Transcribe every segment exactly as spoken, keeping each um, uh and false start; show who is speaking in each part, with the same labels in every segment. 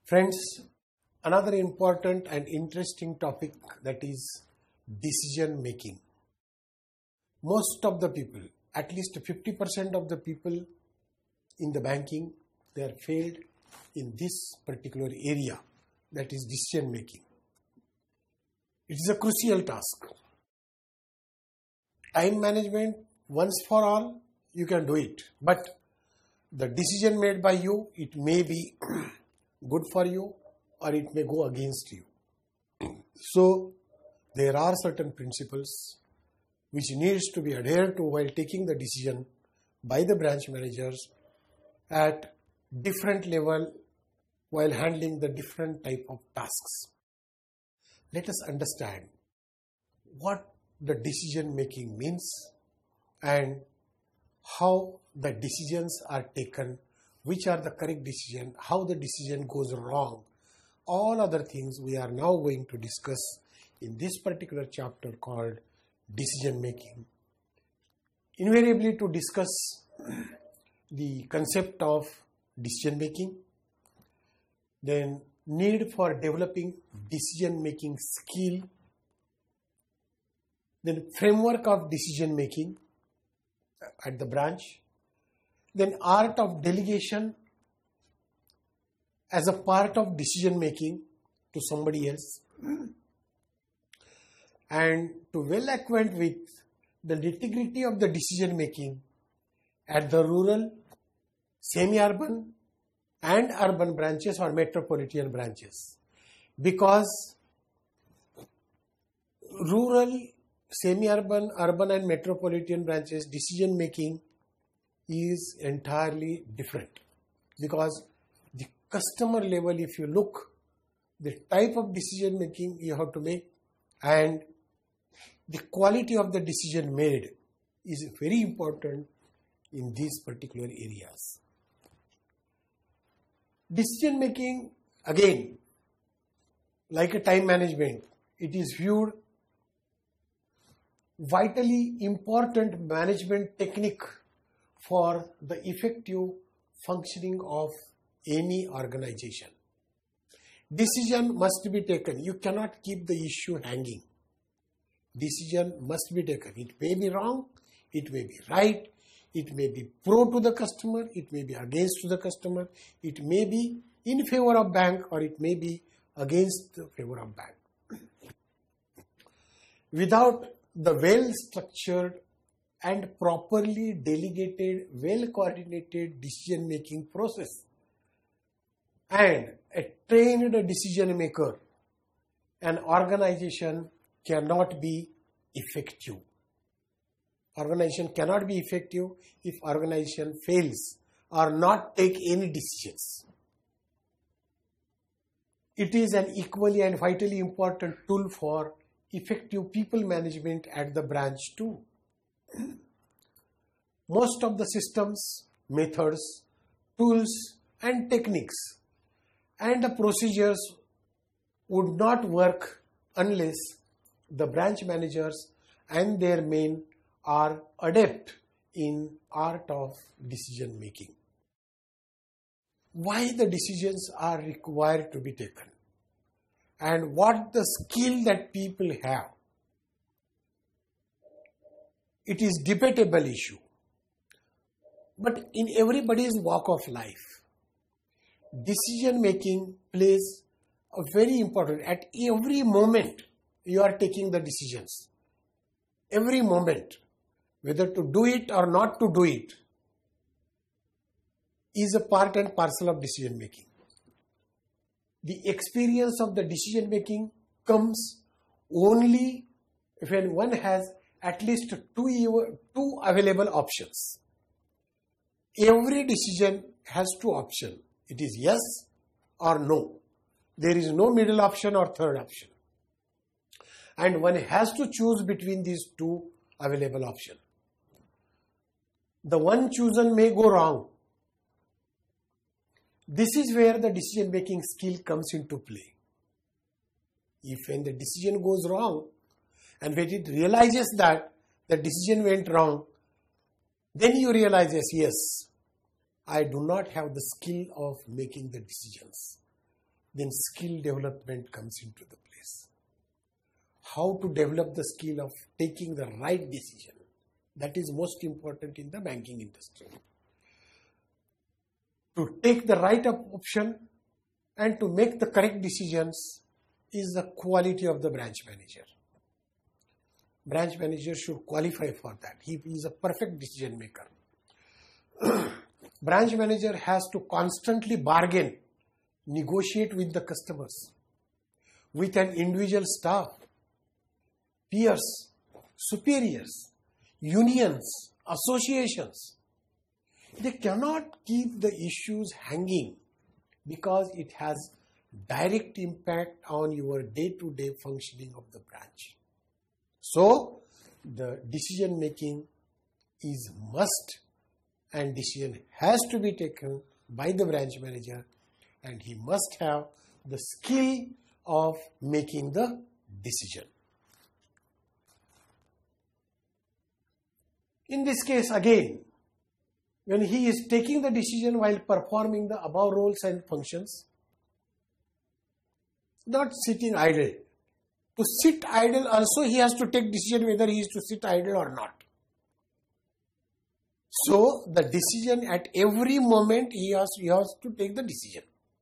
Speaker 1: Friends, another important and interesting topic, that is decision making. Most of the people, at least fifty percent of the people in the banking, they are failed in this particular area, that is decision making. It is a crucial task. Time management, once for all, you can do it. But the decision made by you, it may be good for you or it may go against you. So, there are certain principles which needs to be adhered to while taking the decision by the branch managers at different level while handling the different type of tasks. Let us understand what the decision making means and how the decisions are taken, which are the correct decision, how the decision goes wrong. All other things we are now going to discuss in this particular chapter called decision making. Invariably, to discuss the concept of decision making, then need for developing decision making skill, then framework of decision making at the branch, then art of delegation as a part of decision making to somebody else, and to well acquaint with the nitty-gritty of the decision making at the rural, semi-urban and urban branches or metropolitan branches. Because rural, semi-urban, urban and metropolitan branches decision making is entirely different. Because the customer level, if you look, the type of decision making you have to make and the quality of the decision made is very important in these particular areas. Decision making, again, like a time management, it is viewed vitally important management technique for the effective functioning of any organization. Decision must be taken. You cannot keep the issue hanging. Decision must be taken. It may be wrong, it may be right, it may be pro to the customer, it may be against to the customer, it may be in favor of bank or it may be against the favor of bank. Without the well-structured and properly delegated, well-coordinated decision-making process and a trained decision maker, an organization cannot be effective. Organization cannot be effective if organization fails or not take any decisions. It is an equally and vitally important tool for effective people management at the branch too. Most of the systems, methods, tools and techniques and the procedures would not work unless the branch managers and their men are adept in art of decision making. Why the decisions are required to be taken and what the skill that people have. It is debatable issue. But in everybody's walk of life, decision making plays a very important, at every moment you are taking the decisions. Every moment, whether to do it or not to do it, is a part and parcel of decision making. The experience of the decision making comes only when one has at least two, two available options. Every decision has two options. It is yes or no. There is no middle option or third option. And one has to choose between these two available options. The one chosen may go wrong. This is where the decision making skill comes into play. If when the decision goes wrong and when it realizes that the decision went wrong, then you realize, yes, I do not have the skill of making the decisions. then skill development comes into the place. How to develop the skill of taking the right decision. That is most important in the banking industry. To take the right option and to make the correct decisions is the quality of the branch manager. Branch manager should qualify for that. He is a perfect decision maker. Branch manager has to constantly bargain, negotiate with the customers, with an individual staff, peers, superiors, unions, associations. They cannot keep the issues hanging because it has direct impact on your day-to-day functioning of the branch. So, the decision making is must, and decision has to be taken by the branch manager, and he must have the skill of making the decision. In this case, again, when he is taking the decision while performing the above roles and functions, not sitting idle. To sit idle also he has to take decision whether he is to sit idle or not. So the decision at every moment he has, he has to take the decision.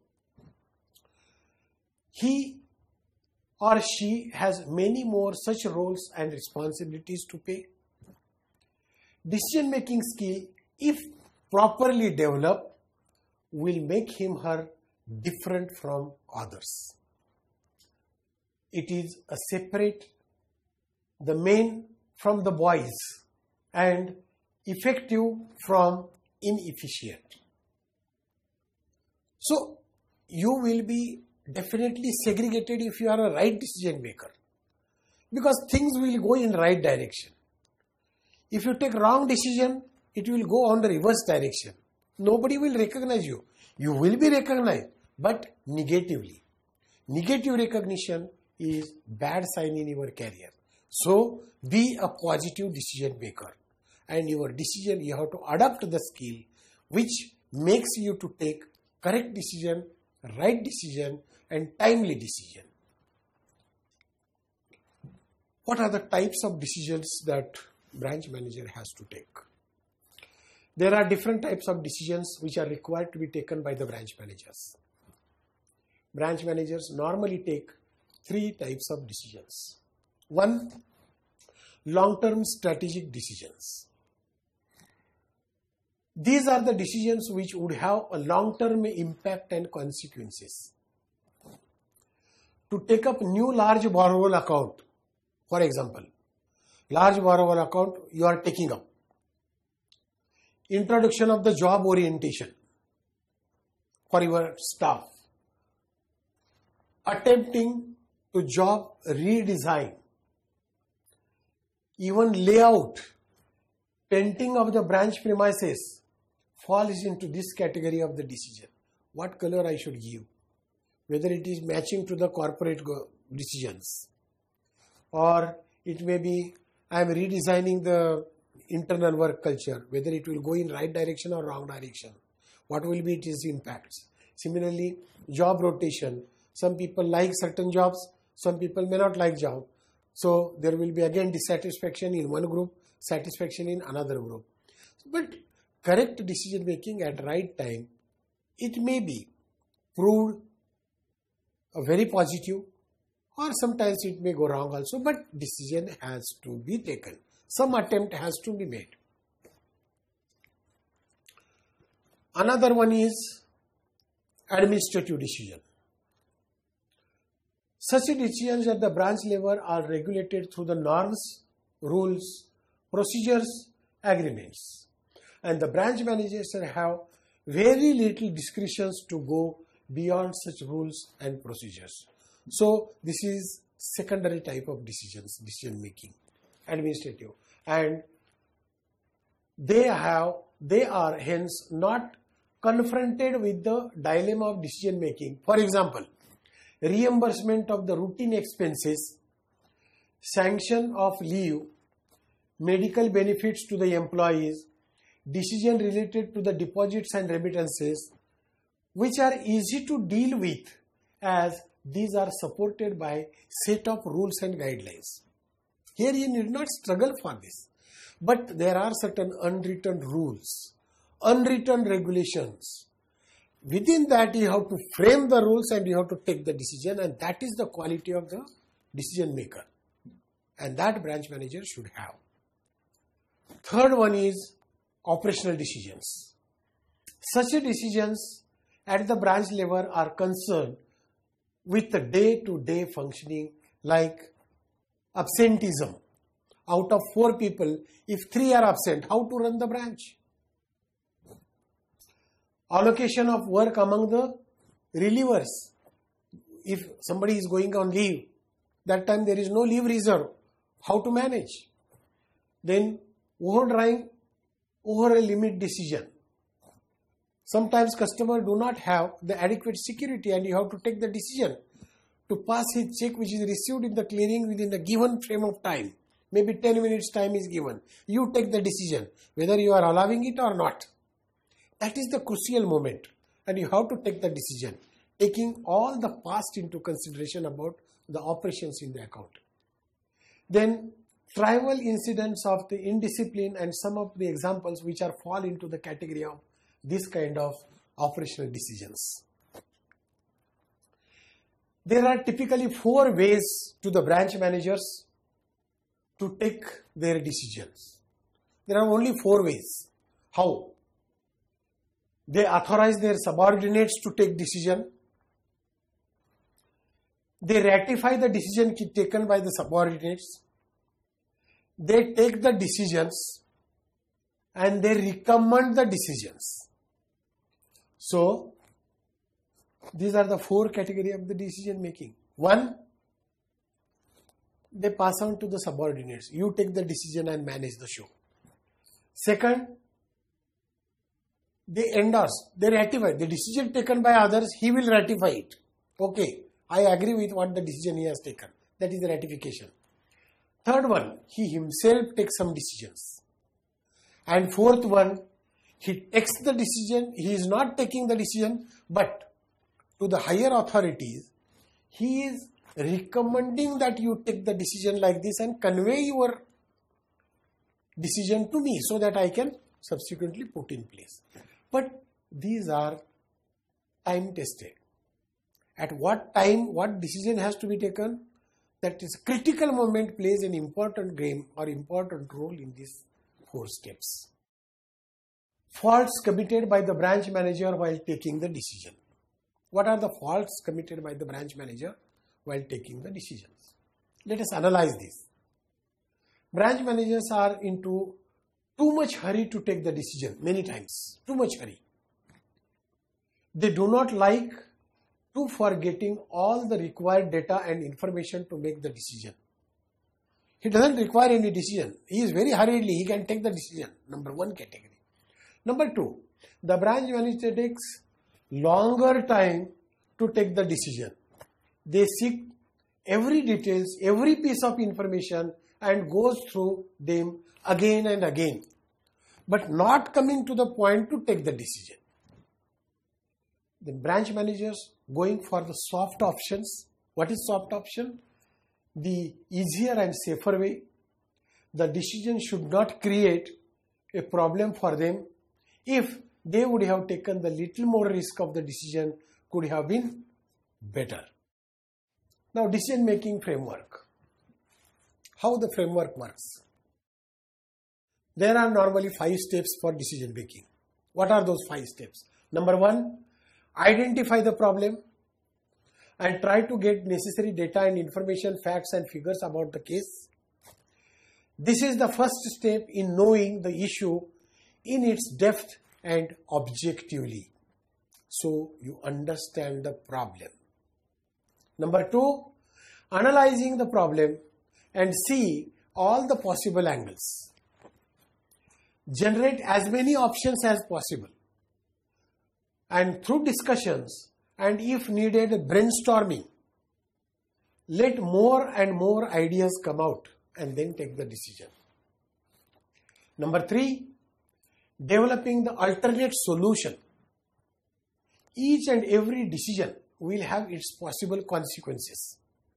Speaker 1: He or she has many more such roles and responsibilities to pay. Decision making skill, if properly developed, will make him or her different from others. It is a separate the men from the boys and effective from inefficient. So you will be definitely segregated if you are a right decision maker, because things will go in right direction. If you take wrong decision, it will go on the reverse direction. Nobody will recognize you. You will be recognized, but negatively. Negative recognition is bad sign in your career. So be a positive decision maker, and your decision you have to adapt the skill which makes you to take correct decision, right decision and timely decision. What are the types of decisions that branch manager has to take? There are different types of decisions which are required to be taken by the branch managers. Branch managers normally take three types of decisions. One, long-term strategic decisions. These are the decisions which would have a long-term impact and consequences. To take up new large borrowal account, for example, large borrowal account you are taking up. Introduction of the job orientation for your staff. Attempting to job redesign. Even layout, painting of the branch premises falls into this category of the decision. What color I should give? Whether it is matching to the corporate decisions, or it may be I am redesigning the internal work culture, whether it will go in right direction or wrong direction. What will be its impacts? Similarly, job rotation. Some people like certain jobs, some people may not like job. So there will be again dissatisfaction in one group, satisfaction in another group. But correct decision making at right time, it may be proved a very positive, or sometimes it may go wrong also, but decision has to be taken. Some attempt has to be made. Another one is administrative decision. Such decisions at the branch level are regulated through the norms, rules, procedures, agreements. And the branch managers have very little discretions to go beyond such rules and procedures. So this is secondary type of decisions, decision making, administrative. And they have, they are hence not confronted with the dilemma of decision making. For example, reimbursement of the routine expenses, sanction of leave, medical benefits to the employees, decision related to the deposits and remittances, which are easy to deal with as these are supported by set of rules and guidelines. Here you need not struggle for this, but there are certain unwritten rules, unwritten regulations. Within that you have to frame the rules and you have to take the decision, and that is the quality of the decision maker, and that branch manager should have. Third one is operational decisions. Such decisions at the branch level are concerned with the day-to-day functioning, like absenteeism. Out of four people, if three are absent, how to run the branch? Allocation of work among the relievers. If somebody is going on leave, that time there is no leave reserve. How to manage? Then overdrawing over a limit decision. Sometimes customers do not have the adequate security and you have to take the decision to pass his check which is received in the clearing within the given frame of time. Maybe ten minutes time is given. You take the decision whether you are allowing it or not. That is the crucial moment and you have to take the decision, taking all the past into consideration about the operations in the account. Then trivial incidents of the indiscipline and some of the examples which are fall into the category of this kind of operational decisions. There are typically four ways to the branch managers to take their decisions. There are only four ways. How? They authorize their subordinates to take decision. They ratify the decision taken by the subordinates. They take the decisions and they recommend the decisions. So, these are the four categories of the decision making. One, they pass on to the subordinates. You take the decision and manage the show. Second, they endorse, they ratify. The decision taken by others, he will ratify it. Okay, I agree with what the decision he has taken. That is the ratification. Third one, he himself takes some decisions. And fourth one, he takes the decision, he is not taking the decision, but to the higher authorities, he is recommending that you take the decision like this and convey your decision to me so that I can subsequently put in place. But these are time tested. At what time, what decision has to be taken, that is critical moment plays an important game or important role in these four steps. Faults committed by the branch manager while taking the decision. What are the faults committed by the branch manager while taking the decisions? Let us analyze this. Branch managers are into too much hurry to take the decision many times. Too much hurry. They do not like to forgetting all the required data and information to make the decision. He doesn't require any decision. He is very hurriedly, he can take the decision. Number one category. Number two, the branch manager takes longer time to take the decision. They seek every details, every piece of information and goes through them again and again, but not coming to the point to take the decision. The branch managers going for the soft options. What is soft option? The easier and safer way. The decision should not create a problem for them. If they would have taken the little more risk of the decision, could have been better. Now, decision making framework. How the framework works? There are normally five steps for decision making. What are those five steps? Number one, identify the problem and try to get necessary data and information, facts and figures about the case. This is the first step in knowing the issue in its depth and objectively, so you understand the problem. Number two, analyzing the problem and see all the possible angles. Generate as many options as possible, and through discussions and if needed brainstorming, let more and more ideas come out and then take the decision. Number three, developing the alternate solution. Each and every decision will have its possible consequences.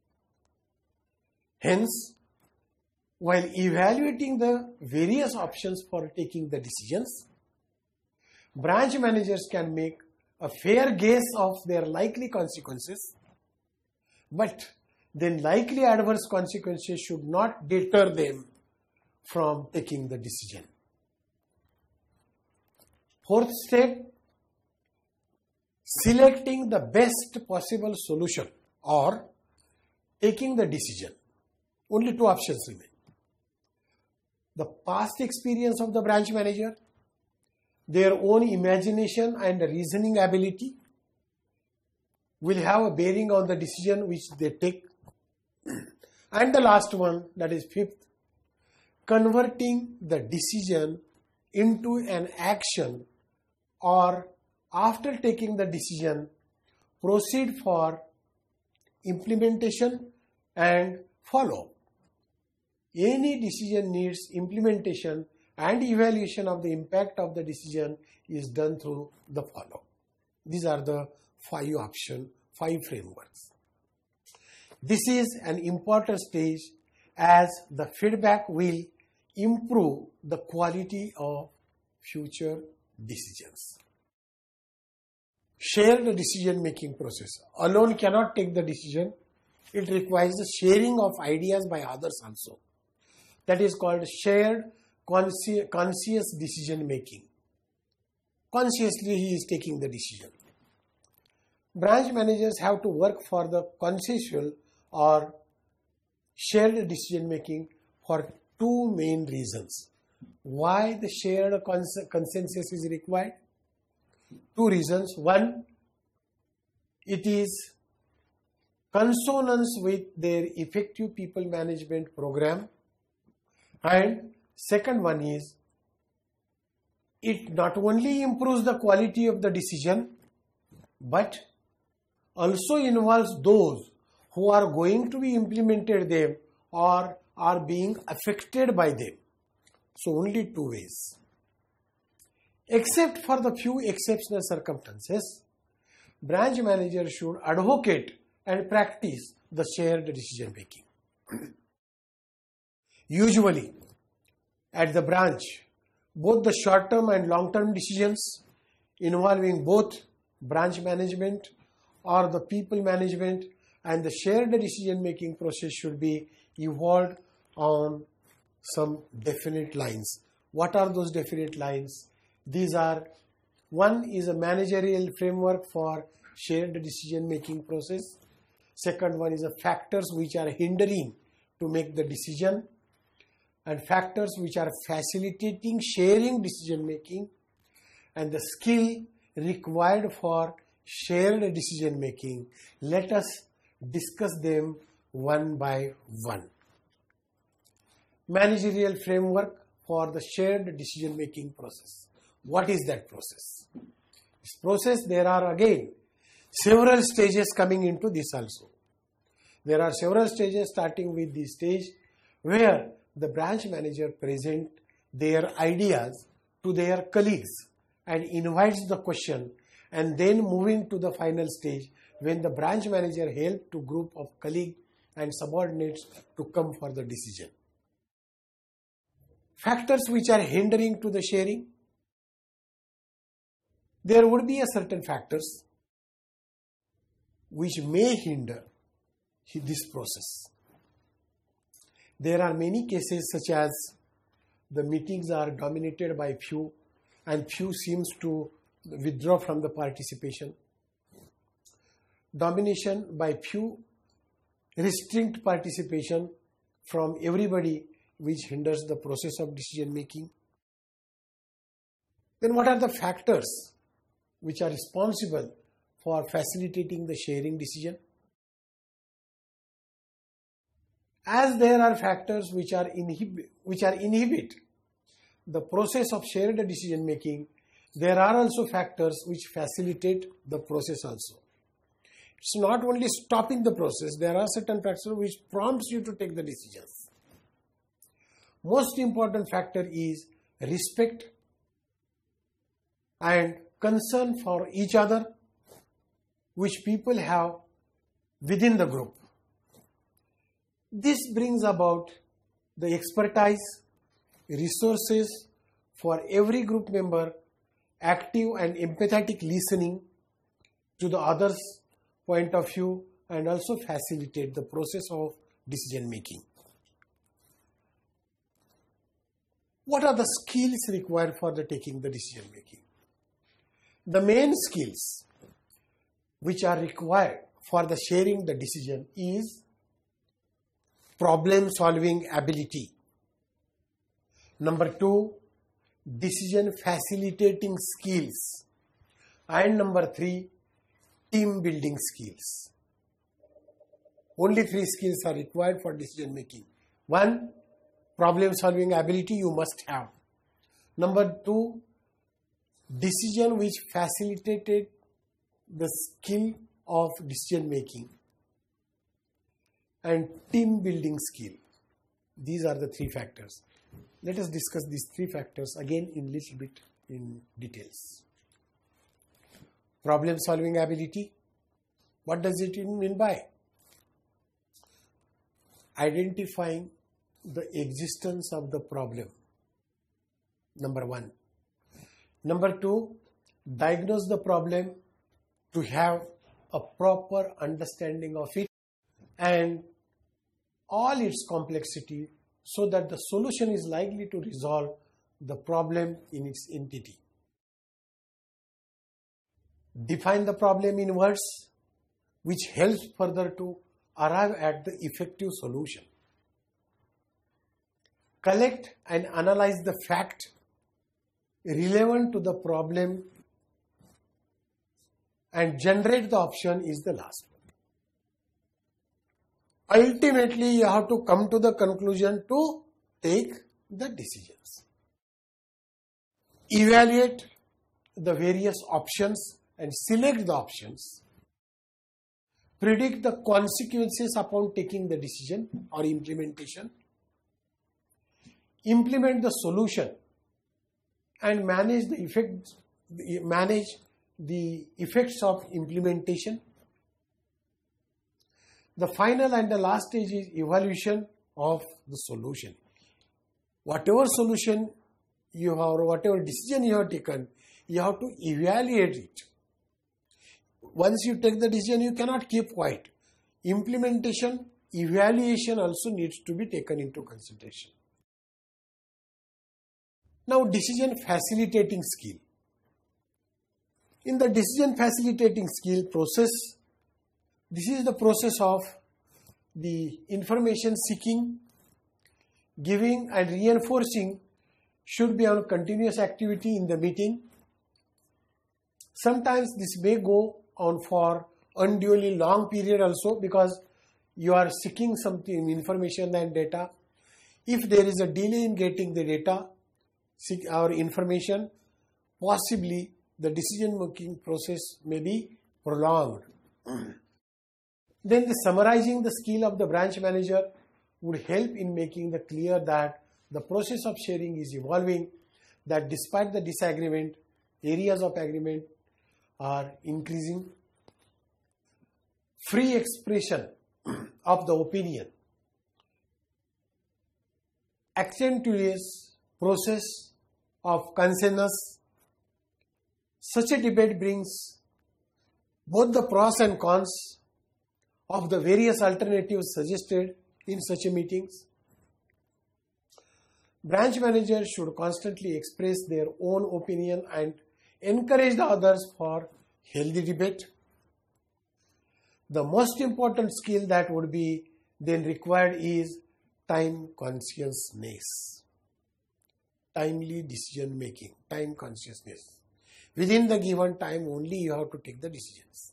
Speaker 1: Hence, while evaluating the various options for taking the decisions, branch managers can make a fair guess of their likely consequences, but then likely adverse consequences should not deter them from taking the decision. Fourth step, selecting the best possible solution or taking the decision. Only two options remain. The past experience of the branch manager, their own imagination and reasoning ability will have a bearing on the decision which they take. And the last one, that is fifth, converting the decision into an action, or after taking the decision, proceed for implementation and follow. Any decision needs implementation and evaluation of the impact of the decision is done through the follow. These are the five option, five frameworks. This is an important stage as the feedback will improve the quality of future decisions. Share the decision-making process. Alone cannot take the decision. It requires the sharing of ideas by others also. That is called shared consci- conscious decision-making. Consciously he is taking the decision. Branch managers have to work for the consensual or shared decision-making for two main reasons. Why the shared cons- consensus is required? Two reasons. One, it is consonance with their effective people management program. And second one is, it not only improves the quality of the decision, but also involves those who are going to be implemented them or are being affected by them. So only two ways. Except for the few exceptional circumstances, branch managers should advocate and practice the shared decision making. Usually, at the branch, both the short-term and long-term decisions involving both branch management or the people management and the shared decision-making process should be evolved on some definite lines. What are those definite lines? These are, one is a managerial framework for shared decision-making process. Second one is the factors which are hindering to make the decision, and factors which are facilitating sharing decision making, and the skill required for shared decision making. Let us discuss them one by one. Managerial framework for the shared decision making process. What is that process? This process, there are again several stages coming into this also. There are several stages starting with the stage where the branch manager present their ideas to their colleagues and invites the question, and then moving to the final stage when the branch manager helps to group of colleagues and subordinates to come for the decision. Factors which are hindering to the sharing. There would be a certain factors which may hinder this process. There are many cases such as the meetings are dominated by few and few seems to withdraw from the participation. Domination by few restrict participation from everybody, which hinders the process of decision making. Then what are the factors which are responsible for facilitating the sharing decision? As there are factors which are inhibit, which are inhibit the process of shared decision making, there are also factors which facilitate the process also. It's not only stopping the process, there are certain factors which prompts you to take the decisions. Most important factor is respect and concern for each other, which people have within the group. This brings about the expertise, resources for every group member, active and empathetic listening to the other's point of view, and also facilitate the process of decision making. What are the skills required for the taking the decision making? The main skills which are required for the sharing the decision is problem solving ability. Number two, decision facilitating skills. And number three, team building skills. Only three skills are required for decision making. One, problem solving ability you must have. Number two, decision which facilitated the skill of decision making. And team building skill. These are the three factors. Let us discuss these three factors again in little bit in details. Problem solving ability. What does it mean by? Identifying the existence of the problem. Number one. Number two, diagnose the problem to have a proper understanding of it and all its complexity so that the solution is likely to resolve the problem in its entity. Define the problem in words which helps further to arrive at the effective solution. Collect and analyze the fact relevant to the problem and generate the option is the last one. Ultimately, you have to come to the conclusion to take the decisions. Evaluate the various options and select the options. Predict the consequences upon taking the decision or implementation. Implement the solution and manage the effects, manage the effects of implementation. The final and the last stage is evaluation of the solution. Whatever solution you have or whatever decision you have taken, you have to evaluate it. Once you take the decision, you cannot keep quiet. Implementation, evaluation also needs to be taken into consideration. Now, decision facilitating skill. In the decision facilitating skill process, this is the process of the information seeking, giving and reinforcing should be a continuous activity in the meeting. Sometimes this may go on for unduly long period also because you are seeking something, information and data. If there is a delay in getting the data or information, possibly the decision making process may be prolonged. Then the summarizing the skill of the branch manager would help in making the clear that the process of sharing is evolving, that despite the disagreement, areas of agreement are increasing. Free expression of the opinion accentuates process of consensus. Such a debate brings both the pros and cons of the various alternatives suggested in such a meetings. Branch managers should constantly express their own opinion and encourage the others for healthy debate. The most important skill that would be then required is time consciousness. Timely decision making, time consciousness. Within the given time only you have to take the decisions.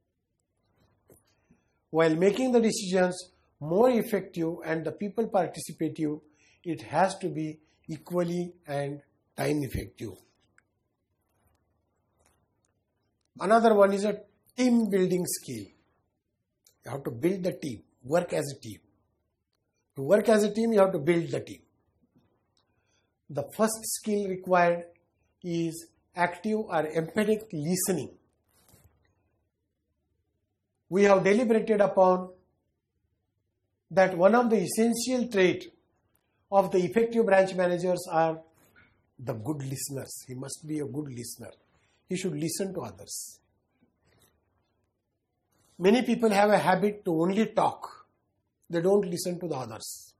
Speaker 1: While making the decisions more effective and the people participative, it has to be equally and time effective. Another one is a team building skill. You have to build the team, work as a team. To work as a team, you have to build the team. The first skill required is active or empathic listening. we have deliberated upon that one of the essential traits of the effective branch managers are the good listeners. He must be a good listener. He should listen to others. Many people have a habit to only talk. They don't listen to the others.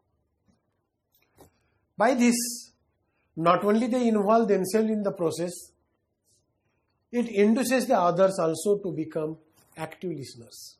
Speaker 1: By this, not only they involve themselves in the process, it induces the others also to become active listeners.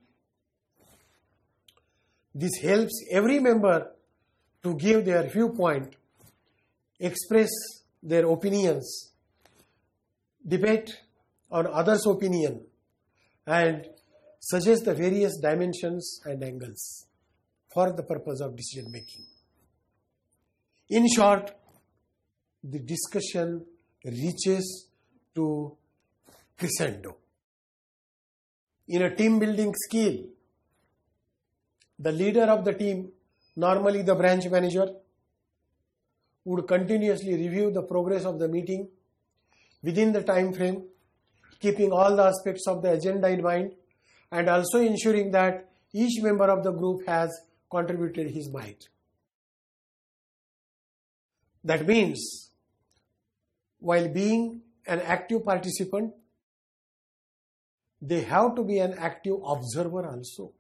Speaker 1: This helps every member to give their viewpoint, express their opinions, debate on others' opinion, and suggest the various dimensions and angles for the purpose of decision making. In short, the discussion reaches to crescendo. In a team building skill, the leader of the team, normally the branch manager, would continuously review the progress of the meeting within the time frame, keeping all the aspects of the agenda in mind, and also ensuring that each member of the group has contributed his mite. That means, while being an active participant, they have to be an active observer also.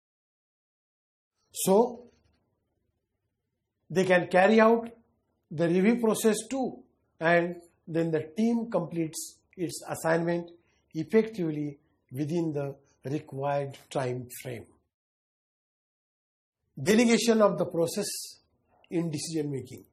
Speaker 1: So, they can carry out the review process too, and then the team completes its assignment effectively within the required time frame. Delegation of the process in decision making.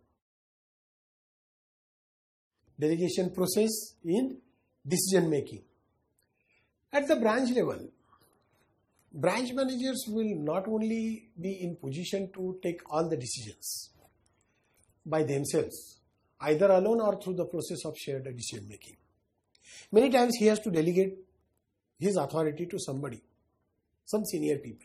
Speaker 1: Delegation process in decision making. At the branch level, branch managers will not only be in position to take all the decisions by themselves, either alone or through the process of shared decision making. Many times he has to delegate his authority to somebody, some senior people.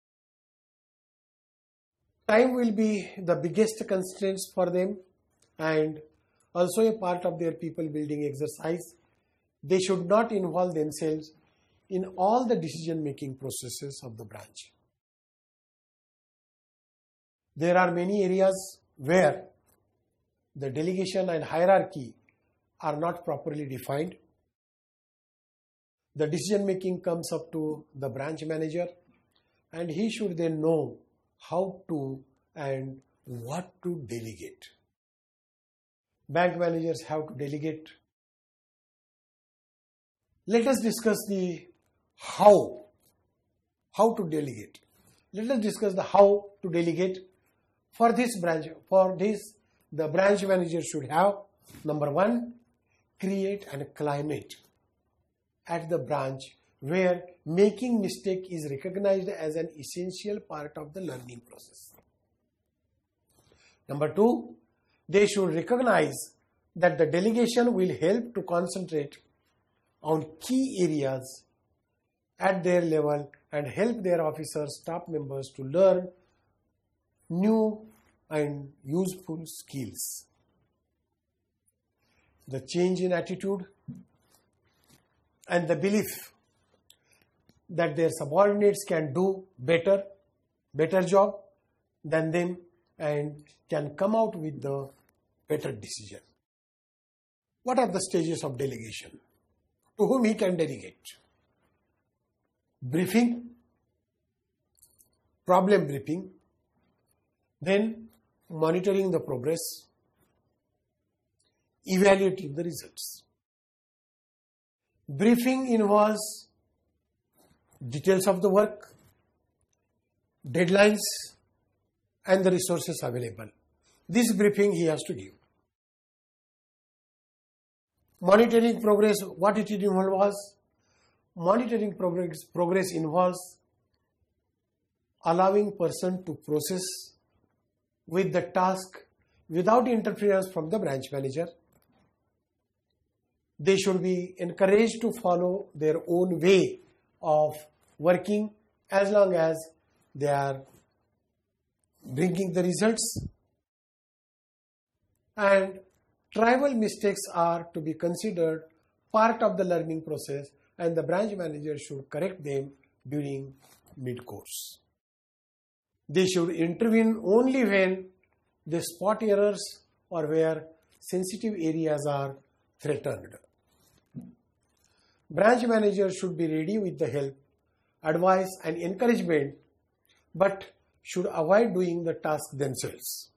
Speaker 1: Time will be the biggest constraints for them, and also a part of their people building exercise. They should not involve themselves in all the decision making processes of the branch. There are many areas where the delegation and hierarchy are not properly defined. The decision making comes up to the branch manager, and he should then know how to and what to delegate. Bank managers have to delegate. Let us discuss the how, how to delegate. Let us discuss the how to delegate. For this branch, for this, the branch manager should have, number one, create a climate at the branch where making mistake is recognized as an essential part of the learning process. Number two, they should recognize that the delegation will help to concentrate on key areas at their level and help their officers, staff members to learn new and useful skills. The change in attitude and the belief that their subordinates can do better, better job than them and can come out with the better decision. What are the stages of delegation? To whom he can delegate? Briefing, problem briefing, then monitoring the progress, evaluating the results. Briefing involves details of the work, deadlines, and the resources available. This briefing he has to give. Monitoring progress, what it involves? Monitoring progress, progress involves allowing person to process with the task without interference from the branch manager. They should be encouraged to follow their own way of working as long as they are bringing the results. And trivial mistakes are to be considered part of the learning process, and the branch manager should correct them during mid-course. They should intervene only when they spot errors or where sensitive areas are threatened. Branch managers should be ready with the help, advice and encouragement, but should avoid doing the task themselves.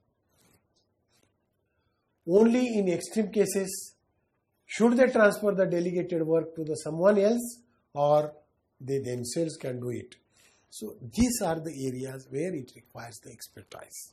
Speaker 1: Only in extreme cases should they transfer the delegated work to the someone else, or they themselves can do it. So these are the areas where it requires the expertise.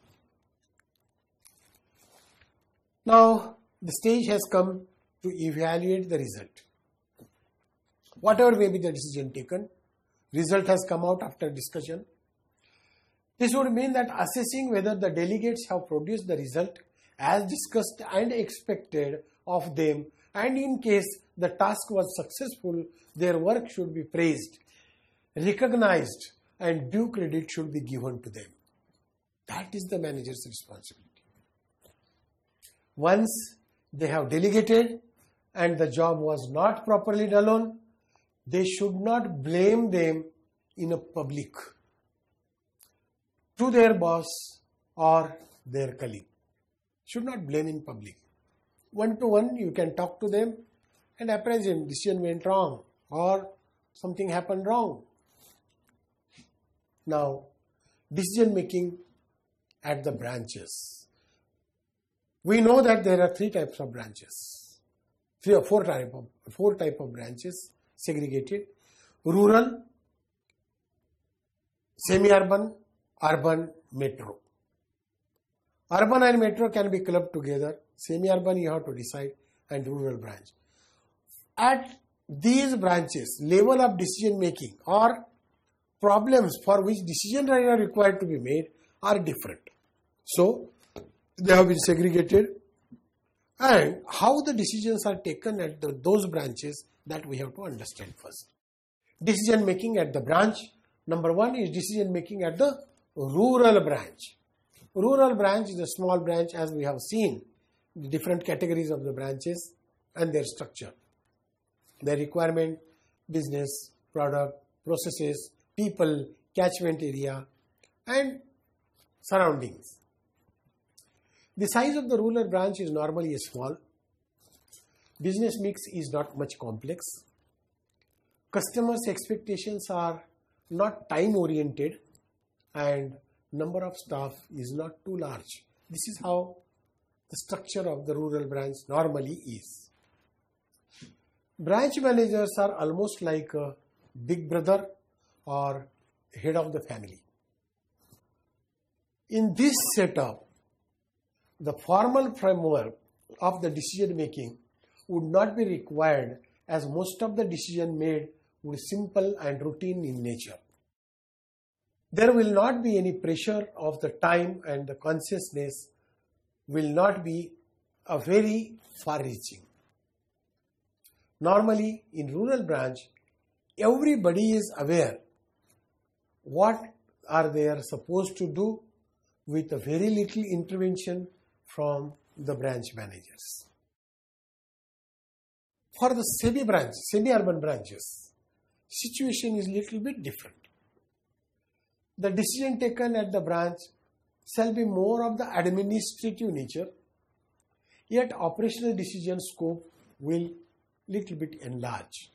Speaker 1: Now the stage has come to evaluate the result. Whatever may be the decision taken, result has come out after discussion. This would mean that assessing whether the delegates have produced the result as discussed and expected of them, and in case the task was successful, their work should be praised, recognized, and due credit should be given to them. That is the manager's responsibility. Once they have delegated and the job was not properly done, they should not blame them in a public to their boss or their colleague. Should not blame in public. One to one, you can talk to them and appraise them. Decision went wrong or something happened wrong. Now, decision making at the branches. We know that there are three types of branches, three or four type of four type of branches segregated: rural, semi-urban, urban, metro. Urban and metro can be clubbed together. Semi-urban you have to decide, and rural branch. At these branches, level of decision making or problems for which decisions are required to be made are different. So, they have been segregated, and how the decisions are taken at the, those branches, that we have to understand first. Decision making at the branch. Number one is decision making at the rural branch. Rural branch is a small branch, as we have seen the different categories of the branches and their structure, their requirement, business, product, processes, people, catchment area, and surroundings. The size of the rural branch is normally small. Business mix is not much complex. Customers' expectations are not time oriented, and number of staff is not too large. This is how the structure of the rural branch normally is. Branch managers are almost like a big brother or head of the family. In this setup, the formal framework of the decision making would not be required, as most of the decision made would be simple and routine in nature. There will not be any pressure of the time, and the consciousness will not be a very far-reaching. Normally, in rural branch, everybody is aware what are they are supposed to do with a very little intervention from the branch managers. For the semi-branch, semi-urban branches, situation is little bit different. The decision taken at the branch shall be more of the administrative nature, yet operational decision scope will little bit enlarge.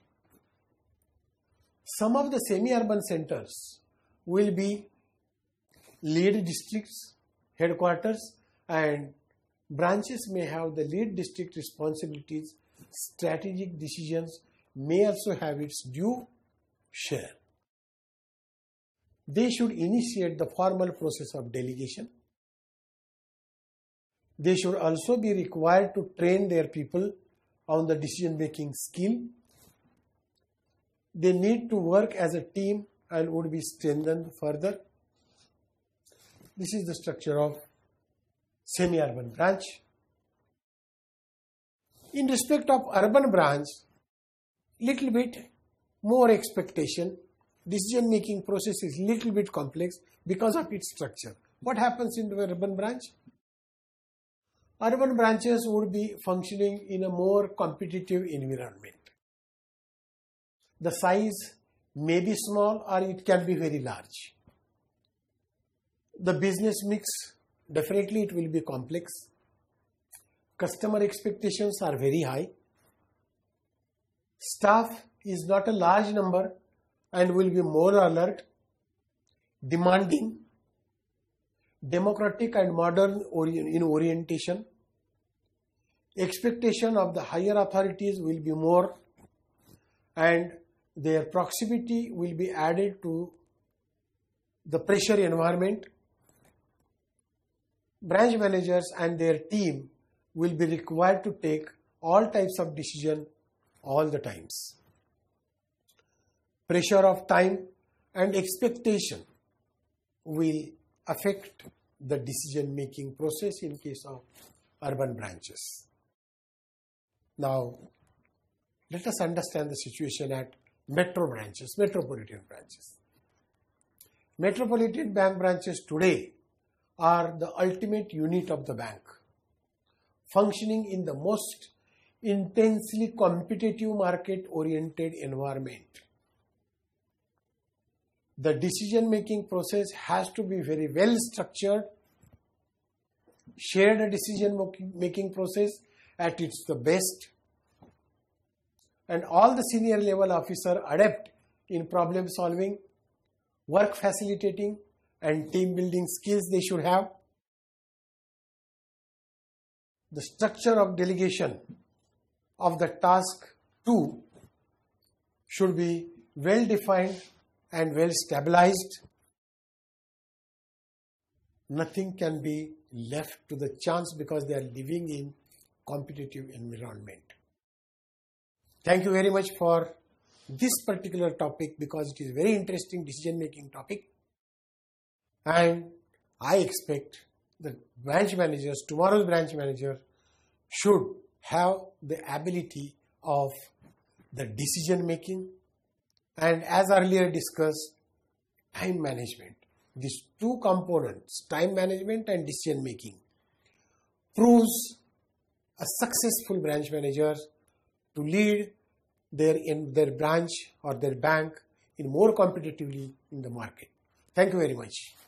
Speaker 1: Some of the semi-urban centers will be lead districts, headquarters, and branches may have the lead district responsibilities. Strategic decisions may also have its due share. They should initiate the formal process of delegation. They should also be required to train their people on the decision-making skill. They need to work as a team and would be strengthened further. This is the structure of semi-urban branch. In respect of urban branch, little bit more expectation. Decision-making process is little bit complex because of its structure. What happens in the urban branch? Urban branches would be functioning in a more competitive environment. The size may be small or it can be very large. The business mix, definitely it will be complex. Customer expectations are very high. Staff is not a large number and will be more alert, demanding, democratic and modern in orientation. Expectation of the higher authorities will be more, and their proximity will be added to the pressure environment. Branch managers and their team will be required to take all types of decision all the times. Pressure of time and expectation will affect the decision making process in case of urban branches. Now, let us understand the situation at metro branches, metropolitan branches. Metropolitan bank branches today are the ultimate unit of the bank, functioning in the most intensely competitive market-oriented environment. The decision-making process has to be very well structured, shared decision-making process at its the best, and all the senior level officers adept in problem solving, work facilitating, and team building skills they should have. The structure of delegation of the task too should be well defined and well stabilized. Nothing can be left to the chance because they are living in competitive environment. Thank you very much for this particular topic because it is a very interesting decision making topic, and I expect the branch managers, tomorrow's branch manager should have the ability of the decision making and, as earlier discussed, time management. These two components, time management and decision making, proves a successful branch manager to lead their in their branch or their bank in more competitively in the market. Thank you very much.